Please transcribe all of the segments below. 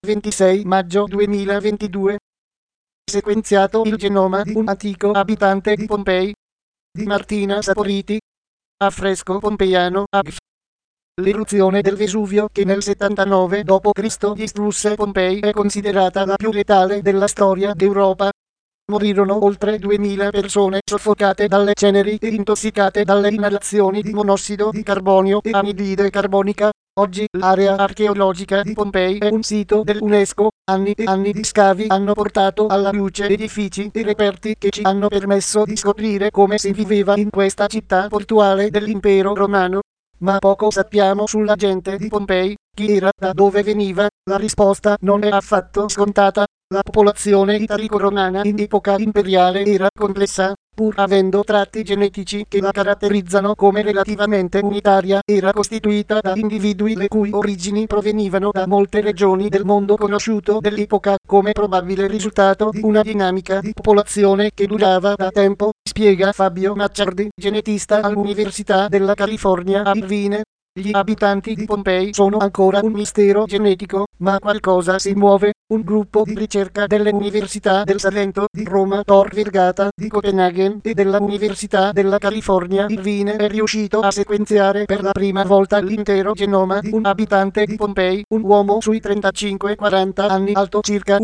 26 maggio 2022. Sequenziato il genoma di un antico abitante di Pompei. Di Martina Saporiti. Affresco pompeiano AGF. L'eruzione del Vesuvio che nel 79 d.C. distrusse Pompei è considerata la più letale della storia d'Europa. Morirono oltre 2000 persone soffocate dalle ceneri e intossicate dalle inalazioni di monossido di carbonio e anidride carbonica. Oggi l'area archeologica di Pompei è un sito dell'UNESCO. Anni e anni di scavi hanno portato alla luce edifici e reperti che ci hanno permesso di scoprire come si viveva in questa città portuale dell'impero romano. Ma poco sappiamo sulla gente di Pompei, chi era, da dove veniva. La risposta non è affatto scontata. La popolazione italico-romana in epoca imperiale era complessa, pur avendo tratti genetici che la caratterizzano come relativamente unitaria. Era costituita da individui le cui origini provenivano da molte regioni del mondo conosciuto dell'epoca, come probabile risultato di una dinamica di popolazione che durava da tempo, spiega Fabio Macciardi, genetista all'Università della California a Irvine. Gli abitanti di Pompei sono ancora un mistero genetico, ma qualcosa si muove. Un gruppo di ricerca delle università del Salento, di Roma, Tor Vergata, di Copenaghen e della Università della California Irvine è riuscito a sequenziare per la prima volta l'intero genoma di un abitante di Pompei, un uomo sui 35-40 anni, alto circa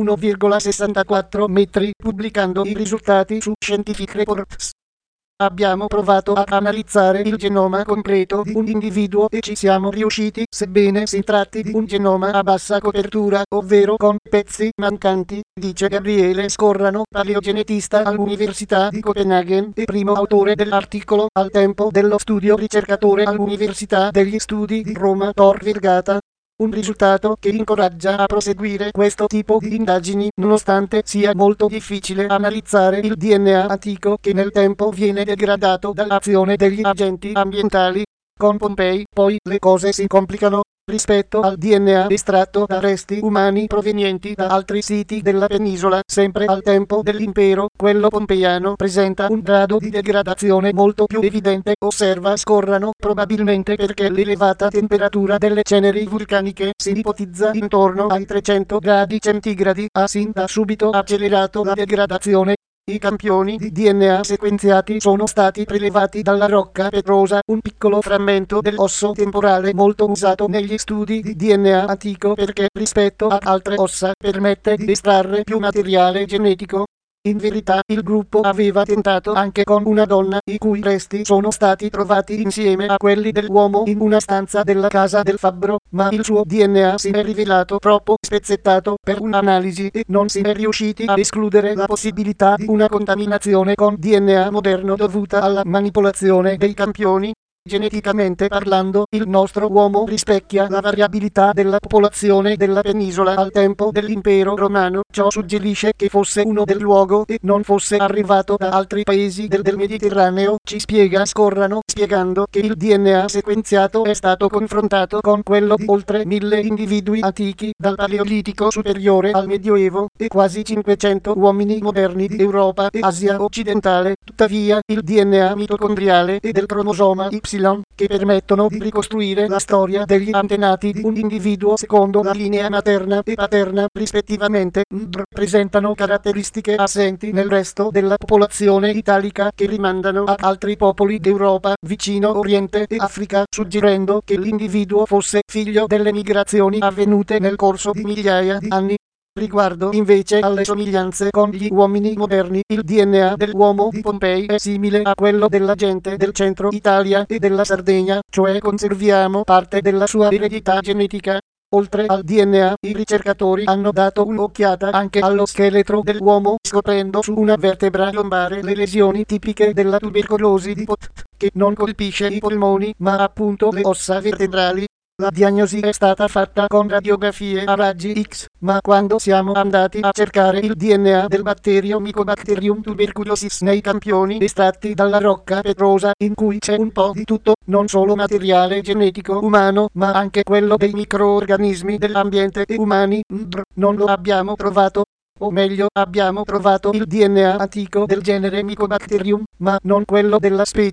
1,64 metri, pubblicando i risultati su Scientific Reports. Abbiamo provato a analizzare il genoma completo di un individuo e ci siamo riusciti, sebbene si tratti di un genoma a bassa copertura, ovvero con pezzi mancanti, dice Gabriele Scorrano, paleogenetista all'Università di Copenaghen e primo autore dell'articolo, al tempo dello studio ricercatore all'Università degli Studi di Roma Tor Vergata. Un risultato che incoraggia a proseguire questo tipo di indagini, nonostante sia molto difficile analizzare il DNA antico che nel tempo viene degradato dall'azione degli agenti ambientali. Con Pompei, poi, le cose si complicano. Rispetto al DNA estratto da resti umani provenienti da altri siti della penisola, sempre al tempo dell'impero, quello pompeiano presenta un grado di degradazione molto più evidente, osserva Scorrano, probabilmente perché l'elevata temperatura delle ceneri vulcaniche si ipotizza intorno ai 300 gradi centigradi, ha sin da subito accelerato la degradazione. I campioni di DNA sequenziati sono stati prelevati dalla rocca petrosa, un piccolo frammento dell'osso temporale molto usato negli studi di DNA antico perché, rispetto ad altre ossa, permette di estrarre più materiale genetico. In verità, il gruppo aveva tentato anche con una donna, i cui resti sono stati trovati insieme a quelli dell'uomo in una stanza della casa del fabbro, ma il suo DNA si è rivelato troppo spezzettato per un'analisi e non si è riusciti a escludere la possibilità di una contaminazione con DNA moderno dovuta alla manipolazione dei campioni. Geneticamente parlando, il nostro uomo rispecchia la variabilità della popolazione della penisola al tempo dell'impero romano. Ciò suggerisce che fosse uno del luogo e non fosse arrivato da altri paesi del Mediterraneo, ci spiega Scorrano, spiegando che il DNA sequenziato è stato confrontato con quello di oltre 1000 individui antichi, dal Paleolitico superiore al Medioevo, e quasi 500 uomini moderni di Europa e Asia occidentale. Tuttavia, il DNA mitocondriale e del cromosoma Y, che permettono di ricostruire la storia degli antenati di un individuo secondo la linea materna e paterna, rispettivamente, presentano caratteristiche assenti nel resto della popolazione italica che rimandano ad altri popoli d'Europa, Vicino Oriente e Africa, suggerendo che l'individuo fosse figlio delle migrazioni avvenute nel corso di migliaia di anni. Riguardo invece alle somiglianze con gli uomini moderni, il DNA dell'uomo di Pompei è simile a quello della gente del centro Italia e della Sardegna, cioè conserviamo parte della sua eredità genetica. Oltre al DNA, i ricercatori hanno dato un'occhiata anche allo scheletro dell'uomo, scoprendo su una vertebra lombare le lesioni tipiche della tubercolosi di Pot, che non colpisce i polmoni, ma appunto le ossa vertebrali. La diagnosi è stata fatta con radiografie a raggi X, ma quando siamo andati a cercare il DNA del batterio Mycobacterium tuberculosis nei campioni estratti dalla rocca petrosa, in cui c'è un po' di tutto, non solo materiale genetico umano, ma anche quello dei microorganismi dell'ambiente e umani, non lo abbiamo trovato. O meglio, abbiamo trovato il DNA antico del genere Mycobacterium, ma non quello della specie.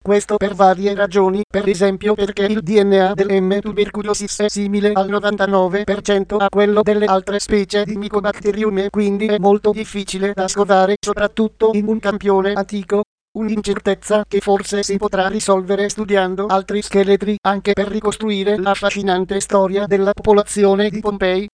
Questo per varie ragioni, per esempio perché il DNA del M. tuberculosis è simile al 99% a quello delle altre specie di Mycobacterium e quindi è molto difficile da scovare soprattutto in un campione antico. Un'incertezza che forse si potrà risolvere studiando altri scheletri anche per ricostruire la affascinante storia della popolazione di Pompei.